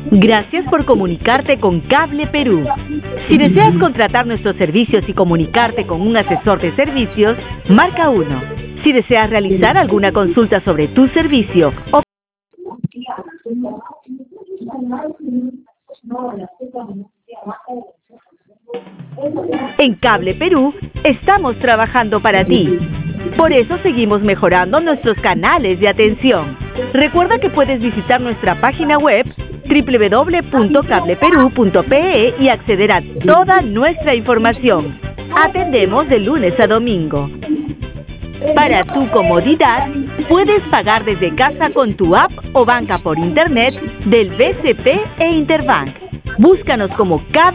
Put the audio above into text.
Gracias por comunicarte con Cable Perú. Si deseas contratar nuestros servicios y comunicarte con un asesor de servicios, marca 1. Si deseas realizar alguna consulta sobre tu servicio o en Cable Perú, estamos trabajando para ti. Por eso seguimos mejorando nuestros canales de atención. Recuerda que puedes visitar nuestra página web www.cableperu.pe y acceder a toda nuestra información. Atendemos de lunes a domingo. Para tu comodidad, puedes pagar desde casa con tu app o banca por internet del BCP e Interbank. Búscanos como Cable